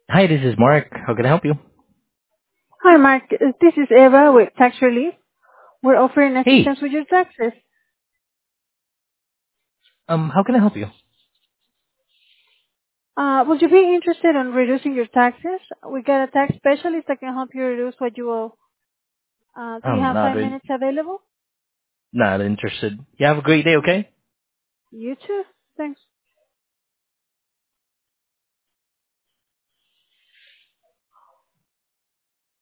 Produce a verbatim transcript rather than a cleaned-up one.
Hi, this is Mark. How can I help you? Hi, Mark. Uh, This is Eva with Tax Relief. We're offering Hey, assistance with your taxes. um, how can I help you? Uh, would you be interested in reducing your taxes? We got a tax specialist that can help you reduce what you owe. Uh, do you I'm have not five in, minutes available? not interested. You have a great day, okay? You too. Thanks.